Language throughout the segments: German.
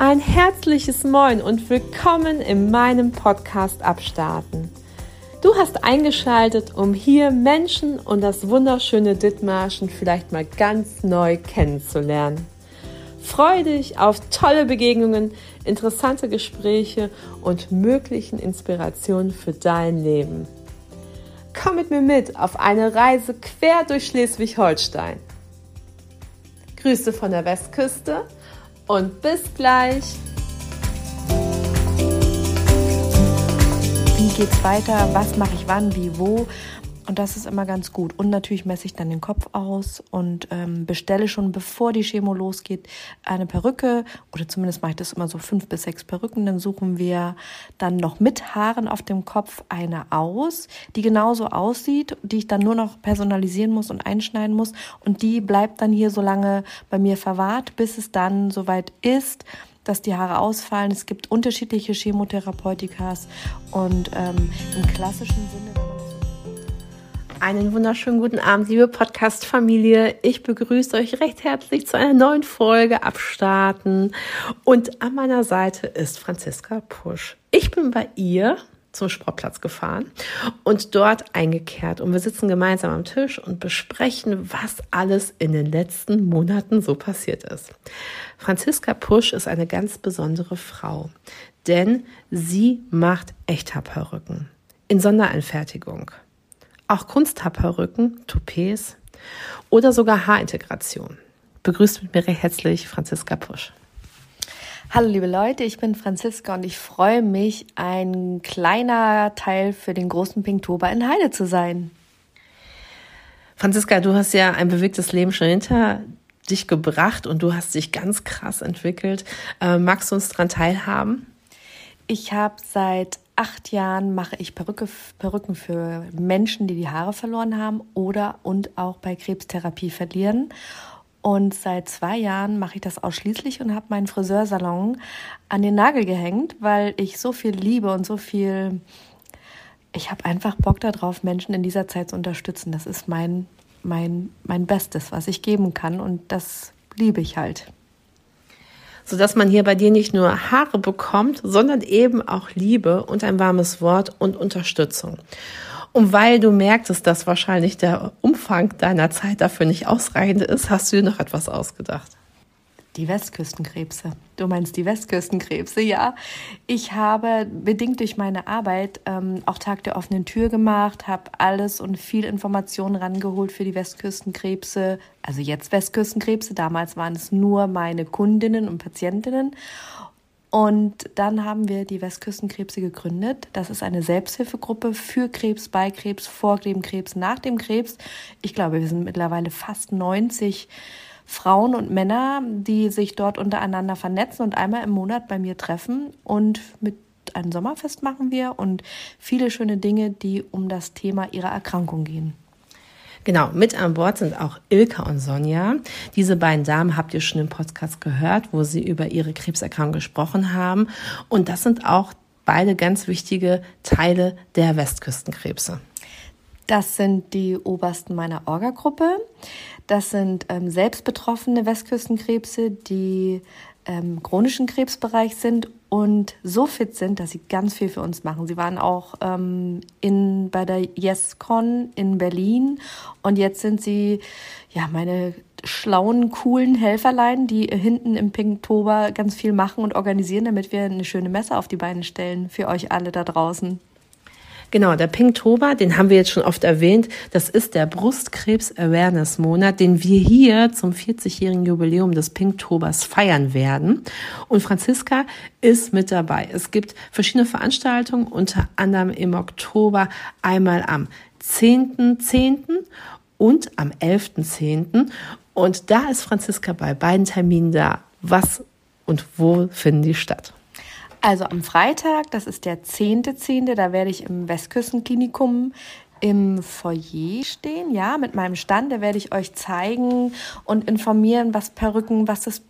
Ein herzliches Moin und willkommen in meinem Podcast Abstarten. Du hast eingeschaltet, um hier Menschen und das wunderschöne Dithmarschen vielleicht mal ganz neu kennenzulernen. Freue dich auf tolle Begegnungen, interessante Gespräche und möglichen Inspirationen für dein Leben. Komm mit mir mit auf eine Reise quer durch Schleswig-Holstein. Grüße von der Westküste und bis gleich. Wie geht's weiter? Was mache ich wann, wie, wo? Und das ist immer ganz gut. Und natürlich messe ich dann den Kopf aus und bestelle schon, bevor die Chemo losgeht, eine Perücke. Oder zumindest mache ich das immer so 5 bis 6 Perücken. Dann suchen wir dann noch mit Haaren auf dem Kopf eine aus, die genauso aussieht, die ich dann nur noch personalisieren muss und einschneiden muss. Und die bleibt dann hier so lange bei mir verwahrt, bis es dann soweit ist, dass die Haare ausfallen. Es gibt unterschiedliche Chemotherapeutikas und im klassischen Sinne... Einen wunderschönen guten Abend, liebe Podcast-Familie. Ich begrüße euch recht herzlich zu einer neuen Folge Abstarten. Und an meiner Seite ist Franziska Pusch. Ich bin bei ihr zum Sportplatz gefahren und dort eingekehrt. Und wir sitzen gemeinsam am Tisch und besprechen, was alles in den letzten Monaten so passiert ist. Franziska Pusch ist eine ganz besondere Frau, denn sie macht Echthaarperücken in Sondereinfertigung. Auch Kunsthaarperücken, Toupets oder sogar Haarintegration. Begrüßt mit mir recht herzlich Franziska Pusch. Hallo liebe Leute, ich bin Franziska und ich freue mich, ein kleiner Teil für den großen Pinktober in Heide zu sein. Franziska, du hast ja ein bewegtes Leben schon hinter dich gebracht und du hast dich ganz krass entwickelt. Magst du uns daran teilhaben? Ich habe seit 8 Jahren mache ich Perücken für Menschen, die die Haare verloren haben und auch bei Krebstherapie verlieren. Und seit 2 Jahren mache ich das ausschließlich und habe meinen Friseursalon an den Nagel gehängt, weil ich so viel liebe und ich habe einfach Bock darauf, Menschen in dieser Zeit zu unterstützen. Das ist mein Bestes, was ich geben kann und das liebe ich halt. Sodass man hier bei dir nicht nur Haare bekommt, sondern eben auch Liebe und ein warmes Wort und Unterstützung. Und weil du merktest, dass wahrscheinlich der Umfang deiner Zeit dafür nicht ausreichend ist, hast du dir noch etwas ausgedacht. Die Westküstenkrebse. Du meinst die Westküstenkrebse, ja. Ich habe bedingt durch meine Arbeit auch Tag der offenen Tür gemacht, habe alles und viel Informationen rangeholt für die Westküstenkrebse. Also jetzt Westküstenkrebse, damals waren es nur meine Kundinnen und Patientinnen. Und dann haben wir die Westküstenkrebse gegründet. Das ist eine Selbsthilfegruppe für Krebs, bei Krebs, vor dem Krebs, nach dem Krebs. Ich glaube, wir sind mittlerweile fast 90 Frauen und Männer, die sich dort untereinander vernetzen und einmal im Monat bei mir treffen. Und mit einem Sommerfest machen wir und viele schöne Dinge, die um das Thema ihrer Erkrankung gehen. Genau, mit an Bord sind auch Ilka und Sonja. Diese beiden Damen habt ihr schon im Podcast gehört, wo sie über ihre Krebserkrankung gesprochen haben. Und das sind auch beide ganz wichtige Teile der Westküstenkrebse. Das sind die Obersten meiner Orga-Gruppe. Das sind selbstbetroffene Westküstenkrebse, die im chronischen Krebsbereich sind und so fit sind, dass sie ganz viel für uns machen. Sie waren auch bei der YesCon in Berlin und jetzt sind sie meine schlauen, coolen Helferlein, die hinten im Pinktober ganz viel machen und organisieren, damit wir eine schöne Messe auf die Beine stellen für euch alle da draußen. Genau, der Pinktober, den haben wir jetzt schon oft erwähnt, das ist der Brustkrebs-Awareness-Monat, den wir hier zum 40-jährigen Jubiläum des Pinktobers feiern werden. Und Franziska ist mit dabei. Es gibt verschiedene Veranstaltungen, unter anderem im Oktober, einmal am 10.10. und am 11.10. Und da ist Franziska bei beiden Terminen da. Was und wo finden die statt? Also am Freitag, das ist der 10.10., da werde ich im Westküstenklinikum im Foyer stehen, mit meinem Stand. Da werde ich euch zeigen und informieren, was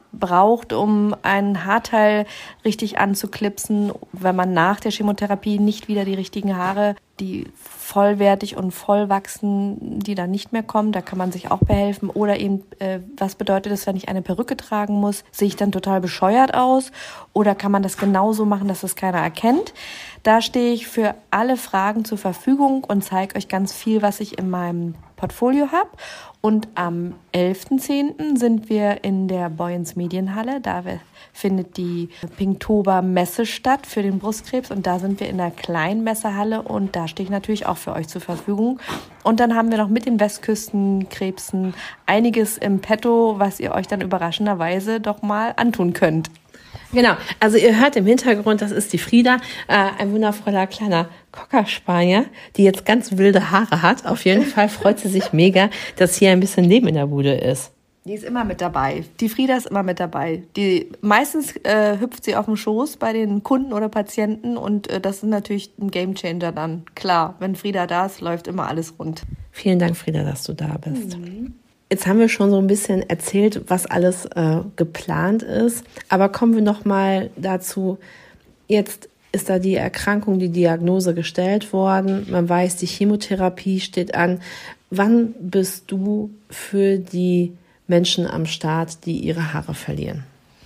braucht, um ein Haarteil richtig anzuklipsen, wenn man nach der Chemotherapie nicht wieder die richtigen Haare, die vollwertig und voll wachsen, die dann nicht mehr kommen, da kann man sich auch behelfen. Oder eben, was bedeutet es, wenn ich eine Perücke tragen muss? Sehe ich dann total bescheuert aus? Oder kann man das genauso machen, dass es keiner erkennt? Da stehe ich für alle Fragen zur Verfügung und zeige euch ganz viel, was ich in meinem Portfolio habe. Und am 11.10. sind wir in der Boyens Medienhalle. Da findet die Pinktober Messe statt für den Brustkrebs. Und da sind wir in der kleinen Messehalle und da stehe ich natürlich auch für euch zur Verfügung. Und dann haben wir noch mit den Westküstenkrebsen einiges im Petto, was ihr euch dann überraschenderweise doch mal antun könnt. Genau, also ihr hört im Hintergrund, das ist die Frieda, ein wundervoller kleiner Cocker-Spanier, die jetzt ganz wilde Haare hat. Auf jeden Fall freut sie sich mega, dass hier ein bisschen Leben in der Bude ist. Die ist immer mit dabei. Die Frieda ist immer mit dabei. Meistens hüpft sie auf dem Schoß bei den Kunden oder Patienten und das ist natürlich ein Gamechanger dann. Klar, wenn Frieda da ist, läuft immer alles rund. Vielen Dank, Frieda, dass du da bist. Jetzt haben wir schon so ein bisschen erzählt, was alles geplant ist. Aber kommen wir noch mal dazu, jetzt ist da die Erkrankung, die Diagnose gestellt worden. Man weiß, die Chemotherapie steht an. Wann bist du für die Menschen am Start, die ihre Haare verlieren?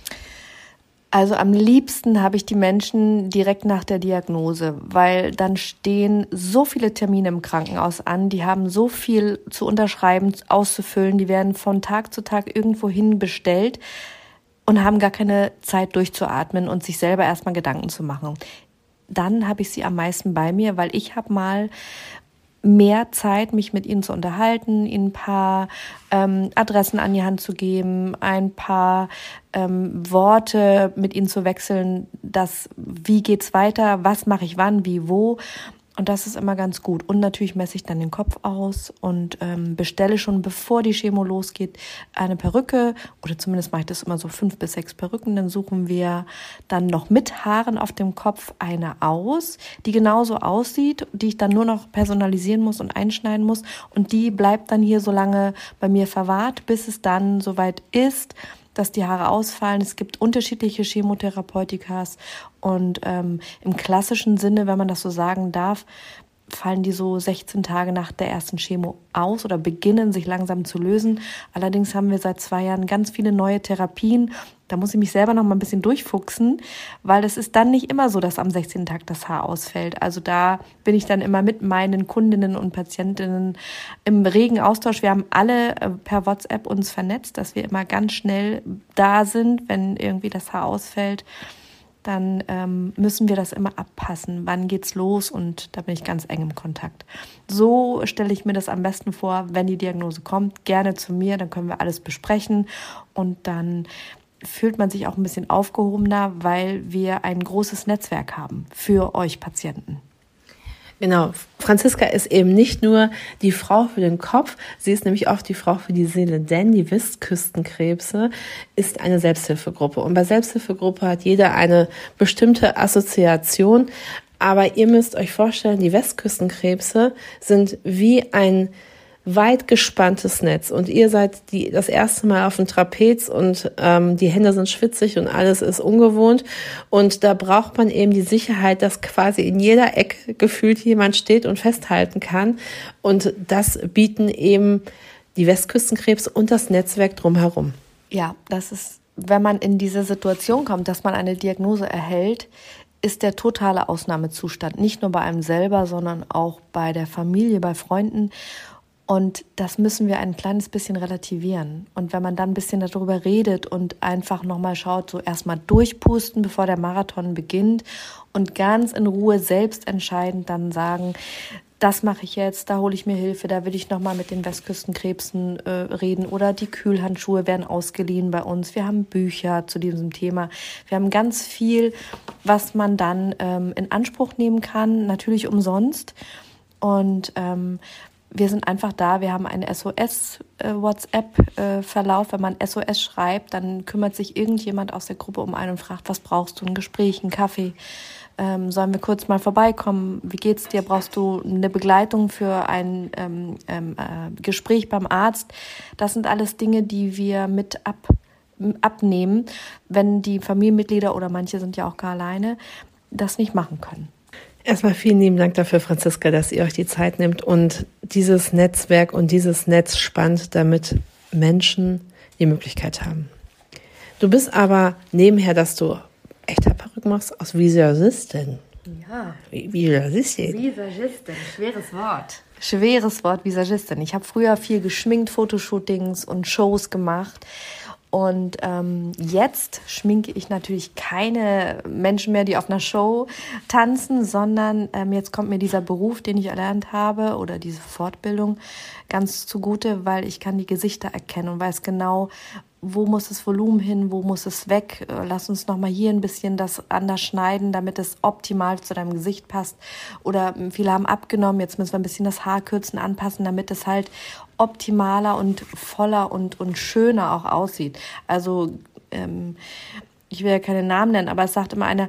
Also am liebsten habe ich die Menschen direkt nach der Diagnose, weil dann stehen so viele Termine im Krankenhaus an, die haben so viel zu unterschreiben, auszufüllen, die werden von Tag zu Tag irgendwo hin bestellt und haben gar keine Zeit durchzuatmen und sich selber erstmal Gedanken zu machen. Dann habe ich sie am meisten bei mir, weil ich habe mal mehr Zeit, mich mit ihnen zu unterhalten, ihnen ein paar Adressen an die Hand zu geben, ein paar Worte mit ihnen zu wechseln, wie geht's weiter, was mache ich wann, wie, wo. Und das ist immer ganz gut. Und natürlich messe ich dann den Kopf aus und bestelle schon, bevor die Chemo losgeht, eine Perücke. Oder zumindest mache ich das immer so 5 bis 6 Perücken. Dann suchen wir dann noch mit Haaren auf dem Kopf eine aus, die genauso aussieht, die ich dann nur noch personalisieren muss und einschneiden muss. Und die bleibt dann hier so lange bei mir verwahrt, bis es dann soweit ist, dass die Haare ausfallen. Es gibt unterschiedliche Chemotherapeutikas und im klassischen Sinne, wenn man das so sagen darf, fallen die so 16 Tage nach der ersten Chemo aus oder beginnen sich langsam zu lösen. Allerdings haben wir seit 2 Jahren ganz viele neue Therapien. Da muss ich mich selber noch mal ein bisschen durchfuchsen, weil es ist dann nicht immer so, dass am 16. Tag das Haar ausfällt. Also da bin ich dann immer mit meinen Kundinnen und Patientinnen im regen Austausch. Wir haben alle per WhatsApp uns vernetzt, dass wir immer ganz schnell da sind, wenn irgendwie das Haar ausfällt. Dann müssen wir das immer abpassen. Wann geht's los? Und da bin ich ganz eng im Kontakt. So stelle ich mir das am besten vor, wenn die Diagnose kommt, gerne zu mir, dann können wir alles besprechen und dann fühlt man sich auch ein bisschen aufgehobener, weil wir ein großes Netzwerk haben für euch Patienten. Genau, Franziska ist eben nicht nur die Frau für den Kopf, sie ist nämlich auch die Frau für die Seele, denn die Westküstenkrebse ist eine Selbsthilfegruppe. Und bei Selbsthilfegruppe hat jeder eine bestimmte Assoziation, aber ihr müsst euch vorstellen, die Westküstenkrebse sind wie ein weit gespanntes Netz und ihr seid das erste Mal auf dem Trapez und die Hände sind schwitzig und alles ist ungewohnt und da braucht man eben die Sicherheit, dass quasi in jeder Ecke gefühlt jemand steht und festhalten kann und das bieten eben die Westküstenkrebs und das Netzwerk drumherum. Ja, das ist, wenn man in diese Situation kommt, dass man eine Diagnose erhält, ist der totale Ausnahmezustand, nicht nur bei einem selber, sondern auch bei der Familie, bei Freunden. Und das müssen wir ein kleines bisschen relativieren. Und wenn man dann ein bisschen darüber redet und einfach nochmal schaut, so erstmal durchpusten, bevor der Marathon beginnt und ganz in Ruhe selbst entscheidend dann sagen, das mache ich jetzt, da hole ich mir Hilfe, da will ich nochmal mit den Westküstenkrebsen reden oder die Kühlhandschuhe werden ausgeliehen bei uns. Wir haben Bücher zu diesem Thema. Wir haben ganz viel, was man dann in Anspruch nehmen kann, natürlich umsonst. Und wir sind einfach da, wir haben einen SOS-WhatsApp-Verlauf. Wenn man SOS schreibt, dann kümmert sich irgendjemand aus der Gruppe um einen und fragt, was brauchst du, ein Gespräch, einen Kaffee? Sollen wir kurz mal vorbeikommen? Wie geht's dir? Brauchst du eine Begleitung für ein Gespräch beim Arzt? Das sind alles Dinge, die wir mit abnehmen, wenn die Familienmitglieder oder manche sind ja auch gar alleine, das nicht machen können. Erstmal vielen lieben Dank dafür, Franziska, dass ihr euch die Zeit nehmt und dieses Netzwerk und dieses Netz spannt, damit Menschen die Möglichkeit haben. Du bist aber nebenher, dass du echter Perücken machst, aus Visagistin. Ja. Visagistin. Visagistin, schweres Wort. Schweres Wort, Visagistin. Ich habe früher viel geschminkt, Fotoshootings und Shows gemacht. Und jetzt schminke ich natürlich keine Menschen mehr, die auf einer Show tanzen, sondern jetzt kommt mir dieser Beruf, den ich erlernt habe, oder diese Fortbildung ganz zugute, weil ich kann die Gesichter erkennen und weiß genau, wo muss das Volumen hin, wo muss es weg. Lass uns nochmal hier ein bisschen das anders schneiden, damit es optimal zu deinem Gesicht passt. Oder viele haben abgenommen, jetzt müssen wir ein bisschen das Haar kürzen, anpassen, damit es halt optimaler und voller und schöner auch aussieht. Also ich will ja keine Namen nennen, aber es sagt immer einer,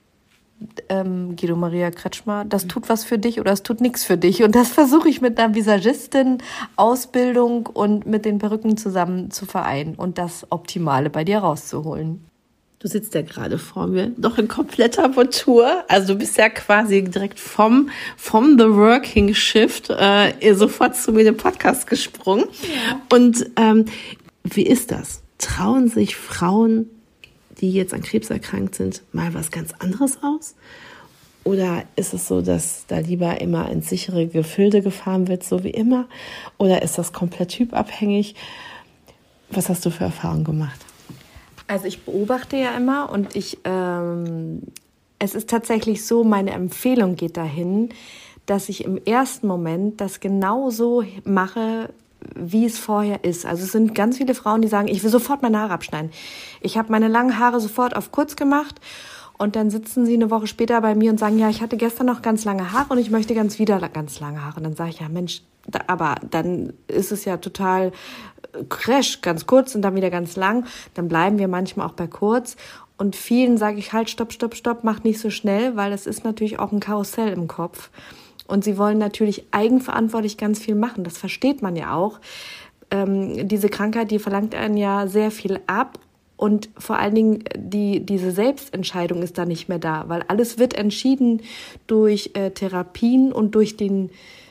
Guido Maria Kretschmer, das tut was für dich oder es tut nichts für dich. Und das versuche ich mit einer Visagistin-Ausbildung und mit den Perücken zusammen zu vereinen und das Optimale bei dir rauszuholen. Du sitzt ja gerade vor mir, doch in kompletter Montur. Also du bist ja quasi direkt vom The Working Shift sofort zu mir in den Podcast gesprungen. Ja. Und wie ist das? Trauen sich Frauen, die jetzt an Krebs erkrankt sind, mal was ganz anderes aus? Oder ist es so, dass da lieber immer ins sichere Gefilde gefahren wird, so wie immer? Oder ist das komplett typabhängig? Was hast du für Erfahrungen gemacht? Also ich beobachte ja immer und es ist tatsächlich so, meine Empfehlung geht dahin, dass ich im ersten Moment das genauso mache, wie es vorher ist. Also es sind ganz viele Frauen, die sagen, ich will sofort meine Haare abschneiden. Ich habe meine langen Haare sofort auf kurz gemacht und dann sitzen sie eine Woche später bei mir und sagen, ja, ich hatte gestern noch ganz lange Haare und ich möchte wieder ganz lange Haare. Und dann sage ich, ja Mensch, aber dann ist es ja total crash, ganz kurz und dann wieder ganz lang. Dann bleiben wir manchmal auch bei kurz. Und vielen sage ich halt, stopp, mach nicht so schnell, weil es ist natürlich auch ein Karussell im Kopf. Und sie wollen natürlich eigenverantwortlich ganz viel machen. Das versteht man ja auch. Diese Krankheit, die verlangt einen ja sehr viel ab. Und vor allen Dingen diese Selbstentscheidung ist da nicht mehr da. Weil alles wird entschieden durch Therapien und durch die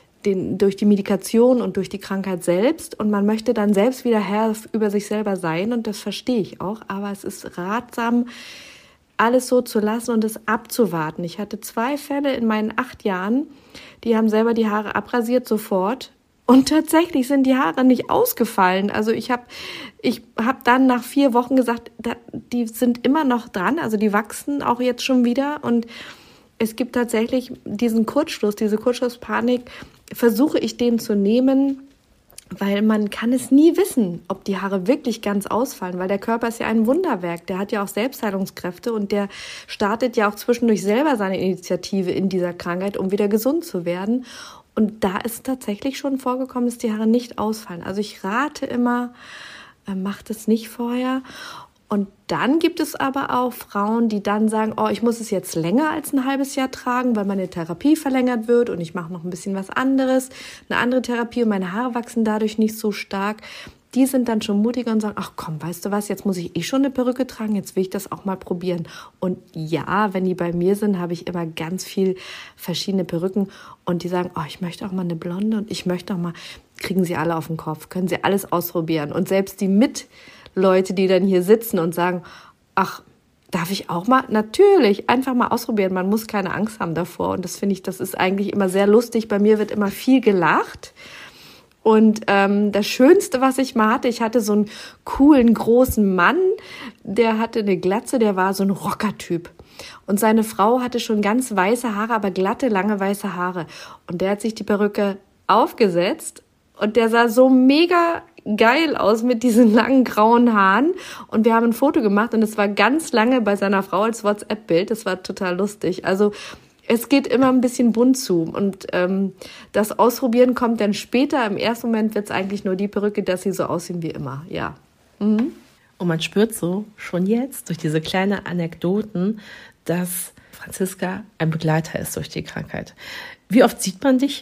Medikation und durch die Krankheit selbst. Und man möchte dann selbst wieder Herr über sich selber sein. Und das verstehe ich auch. Aber es ist ratsam, alles so zu lassen und es abzuwarten. Ich hatte 2 Fälle in meinen 8 Jahren, die haben selber die Haare abrasiert sofort und tatsächlich sind die Haare nicht ausgefallen. Also ich hab dann nach 4 Wochen gesagt, die sind immer noch dran, also die wachsen auch jetzt schon wieder und es gibt tatsächlich diesen Kurzschluss, diese Kurzschlusspanik, versuche ich den zu nehmen, weil man kann es nie wissen, ob die Haare wirklich ganz ausfallen, weil der Körper ist ja ein Wunderwerk, der hat ja auch Selbstheilungskräfte und der startet ja auch zwischendurch selber seine Initiative in dieser Krankheit, um wieder gesund zu werden. Und da ist tatsächlich schon vorgekommen, dass die Haare nicht ausfallen. Also ich rate immer, macht es nicht vorher. Und dann gibt es aber auch Frauen, die dann sagen, oh, ich muss es jetzt länger als ein halbes Jahr tragen, weil meine Therapie verlängert wird und ich mache noch ein bisschen was anderes, eine andere Therapie und meine Haare wachsen dadurch nicht so stark. Die sind dann schon mutiger und sagen, ach komm, weißt du was, jetzt muss ich schon eine Perücke tragen, jetzt will ich das auch mal probieren. Und ja, wenn die bei mir sind, habe ich immer ganz viel verschiedene Perücken und die sagen, oh, ich möchte auch mal eine Blonde und ich möchte auch mal, kriegen sie alle auf den Kopf, können sie alles ausprobieren. Und selbst die Leute, die dann hier sitzen und sagen, ach, darf ich auch mal? Natürlich, einfach mal ausprobieren. Man muss keine Angst haben davor. Und das finde ich, das ist eigentlich immer sehr lustig. Bei mir wird immer viel gelacht. Und das Schönste, was ich mal hatte, ich hatte so einen coolen, großen Mann, der hatte eine Glatze, der war so ein Rockertyp. Und seine Frau hatte schon ganz weiße Haare, aber glatte, lange weiße Haare. Und der hat sich die Perücke aufgesetzt und der sah so mega geil aus mit diesen langen grauen Haaren und wir haben ein Foto gemacht und es war ganz lange bei seiner Frau als WhatsApp-Bild, das war total lustig. Also es geht immer ein bisschen bunt zu und das Ausprobieren kommt dann später. Im ersten Moment wird es eigentlich nur die Perücke, dass sie so aussehen wie immer, ja. Mhm. Und man spürt so schon jetzt durch diese kleinen Anekdoten, dass Franziska ein Begleiter ist durch die Krankheit. Wie oft sieht man dich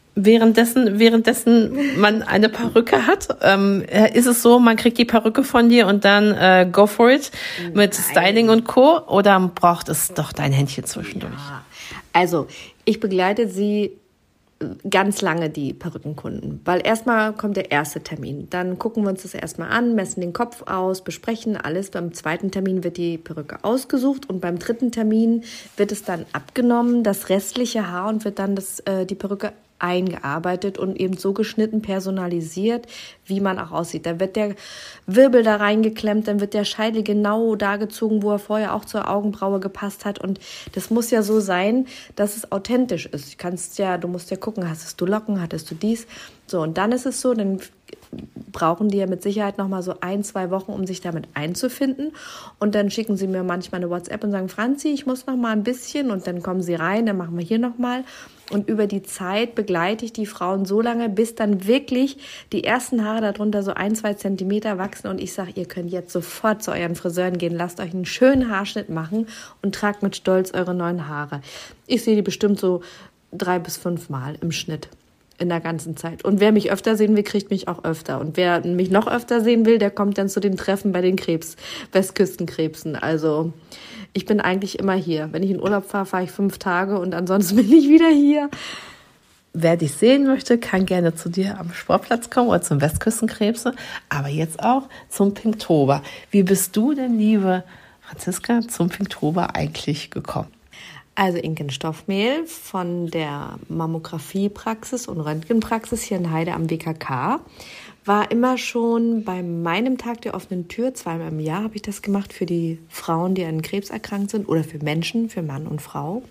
währenddessen man eine Perücke hat, ist es so, man kriegt die Perücke von dir und dann go for it mit Styling und Co. Oder braucht es doch dein Händchen zwischendurch? Ja. Also, ich begleite sie ganz lange, die Perückenkunden, weil erstmal kommt der erste Termin. Dann gucken wir uns das erstmal an, messen den Kopf aus, besprechen alles. Beim zweiten Termin wird die Perücke ausgesucht und beim dritten Termin wird es dann abgenommen, das restliche Haar, und wird dann die Perücke eingearbeitet und eben so geschnitten, personalisiert, wie man auch aussieht. Da wird der Wirbel da reingeklemmt, dann wird der Scheitel genau da gezogen, wo er vorher auch zur Augenbraue gepasst hat, und das muss ja so sein, dass es authentisch ist. Du musst ja gucken, hattest du Locken, hattest du dies? So, und dann ist es so, dann brauchen die ja mit Sicherheit nochmal so 1-2 Wochen, um sich damit einzufinden, und dann schicken sie mir manchmal eine WhatsApp und sagen, Franzi, ich muss noch mal ein bisschen, und dann kommen sie rein, dann machen wir hier nochmal. Und über die Zeit begleite ich die Frauen so lange, bis dann wirklich die ersten Haare darunter so 1-2 Zentimeter wachsen. Und ich sage, ihr könnt jetzt sofort zu euren Friseuren gehen, lasst euch einen schönen Haarschnitt machen und tragt mit Stolz eure neuen Haare. Ich sehe die bestimmt so 3 bis 5 Mal im Schnitt in der ganzen Zeit. Und wer mich öfter sehen will, kriegt mich auch öfter. Und wer mich noch öfter sehen will, der kommt dann zu den Treffen bei den Westküstenkrebsen. Also ich bin eigentlich immer hier. Wenn ich in Urlaub fahre, fahre ich 5 Tage und ansonsten bin ich wieder hier. Wer dich sehen möchte, kann gerne zu dir am Sportplatz kommen oder zum Westküstenkrebse, aber jetzt auch zum Pinktober. Wie bist du denn, liebe Franziska, zum Pinktober eigentlich gekommen? Also Inken Stoffmehl von der Mammografiepraxis und Röntgenpraxis hier in Heide am WKK war immer schon bei meinem Tag der offenen Tür, 2-mal im Jahr habe ich das gemacht für die Frauen, die an Krebs erkrankt sind, oder für Menschen, für Mann und Frau.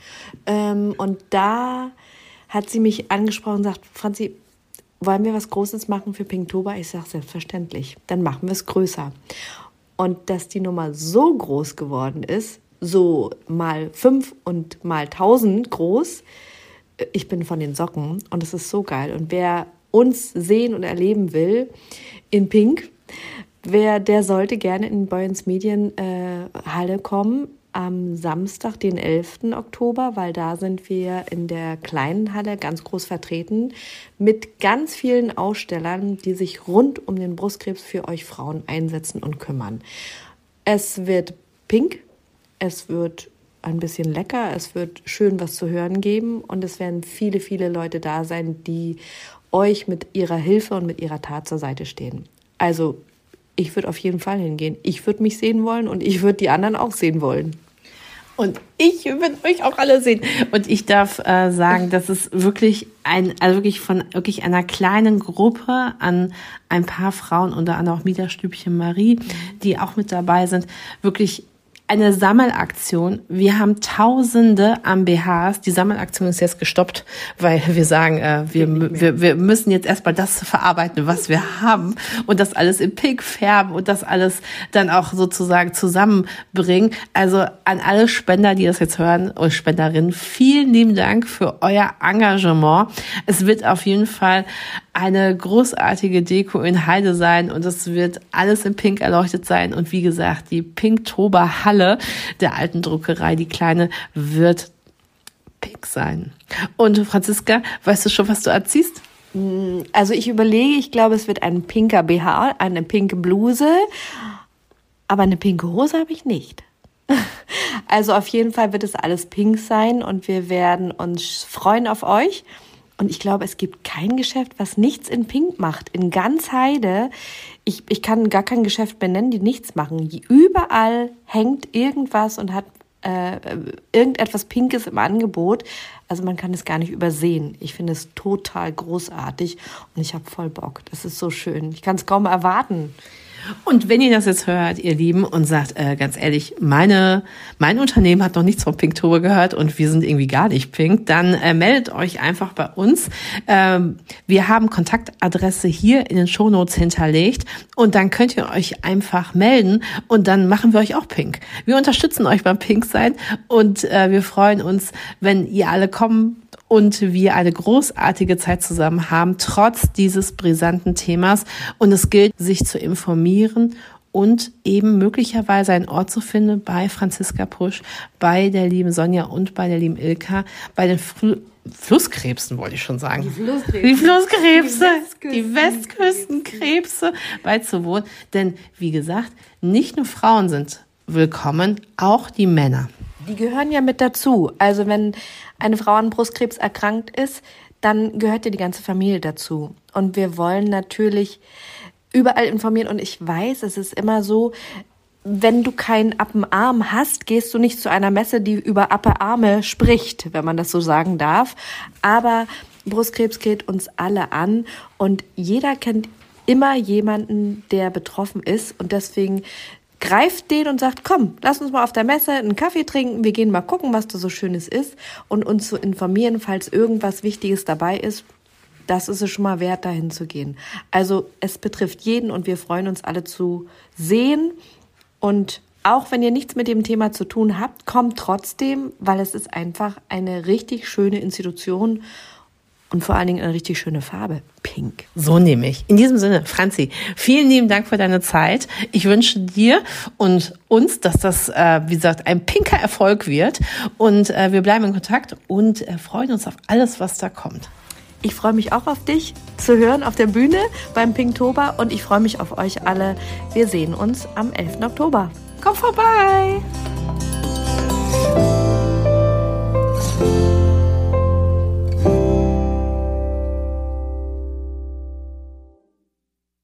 Und da hat sie mich angesprochen und sagt, Franzi, wollen wir was Großes machen für Pinktober? Ich sage, selbstverständlich, dann machen wir es größer. Und dass die Nummer so groß geworden ist, so mal 5 und mal 1000 groß, ich bin von den Socken, und es ist so geil. Und wer uns sehen und erleben will in Pink, der sollte gerne in Boyens Medienhalle kommen am Samstag, den 11. Oktober, weil da sind wir in der kleinen Halle ganz groß vertreten mit ganz vielen Ausstellern, die sich rund um den Brustkrebs für euch Frauen einsetzen und kümmern. Es wird pink, es wird ein bisschen lecker, es wird schön was zu hören geben, und es werden viele, viele Leute da sein, die euch mit ihrer Hilfe und mit ihrer Tat zur Seite stehen. Also ich würde auf jeden Fall hingehen. Ich würde mich sehen wollen und ich würde die anderen auch sehen wollen. Und ich würde euch auch alle sehen. Und ich darf sagen, dass es wirklich von einer kleinen Gruppe an ein paar Frauen, unter anderem auch Miederstübchen Marie, die auch mit dabei sind, wirklich eine Sammelaktion. Wir haben Tausende an BHs. Die Sammelaktion ist jetzt gestoppt, weil wir sagen, wir müssen jetzt erstmal das verarbeiten, was wir haben, und das alles in Pink färben und das alles dann auch sozusagen zusammenbringen. Also an alle Spender, die das jetzt hören, und Spenderinnen, vielen lieben Dank für euer Engagement. Es wird auf jeden Fall eine großartige Deko in Heide sein, und es wird alles in Pink erleuchtet sein. Und wie gesagt, die Pinktober Halle der alten Druckerei, die kleine, wird pink sein. Und Franziska, weißt du schon, was du anziehst? Also ich überlege, ich glaube, es wird ein pinker BH, eine pinke Bluse, aber eine pinke Hose habe ich nicht. Also auf jeden Fall wird es alles pink sein, und wir werden uns freuen auf euch. Und ich glaube, es gibt kein Geschäft, was nichts in Pink macht. In ganz Heide, ich kann gar kein Geschäft benennen, die nichts machen. Überall hängt irgendwas und hat irgendetwas Pinkes im Angebot. Also man kann es gar nicht übersehen. Ich finde es total großartig und ich habe voll Bock. Das ist so schön. Ich kann es kaum erwarten. Und wenn ihr das jetzt hört, ihr Lieben, und sagt, ganz ehrlich, mein Unternehmen hat noch nichts von Pinktober gehört und wir sind irgendwie gar nicht pink, dann meldet euch einfach bei uns. Wir haben Kontaktadresse hier in den Shownotes hinterlegt, und dann könnt ihr euch einfach melden, und dann machen wir euch auch pink. Wir unterstützen euch beim Pink sein, und wir freuen uns, wenn ihr alle kommen und wir eine großartige Zeit zusammen haben, trotz dieses brisanten Themas. Und es gilt, sich zu informieren und eben möglicherweise einen Ort zu finden bei Franziska Pusch, bei der lieben Sonja und bei der lieben Ilka, bei den Flusskrebsen, wollte ich schon sagen. Die Flusskrebse. Die Westküstenkrebse beizuwohnen. Denn, wie gesagt, nicht nur Frauen sind willkommen, auch die Männer. Die gehören ja mit dazu. Also wenn eine Frau an Brustkrebs erkrankt ist, dann gehört ja die ganze Familie dazu. Und wir wollen natürlich überall informieren. Und ich weiß, es ist immer so, wenn du keinen Appenarm hast, gehst du nicht zu einer Messe, die über Appenarme spricht, wenn man das so sagen darf. Aber Brustkrebs geht uns alle an und jeder kennt immer jemanden, der betroffen ist. Und deswegen greift den und sagt, komm, lass uns mal auf der Messe einen Kaffee trinken. Wir gehen mal gucken, was da so Schönes ist und uns zu informieren, falls irgendwas Wichtiges dabei ist. Das ist es schon mal wert, dahin zu gehen. Also es betrifft jeden und wir freuen uns alle zu sehen. Und auch wenn ihr nichts mit dem Thema zu tun habt, kommt trotzdem, weil es ist einfach eine richtig schöne Institution und vor allen Dingen eine richtig schöne Farbe, pink. So nehme ich. In diesem Sinne, Franzi, vielen lieben Dank für deine Zeit. Ich wünsche dir und uns, dass das, wie gesagt, ein pinker Erfolg wird. Und wir bleiben in Kontakt und freuen uns auf alles, was da kommt. Ich freue mich auch auf dich zu hören auf der Bühne beim Pinktober und ich freue mich auf euch alle. Wir sehen uns am 11. Oktober. Komm vorbei!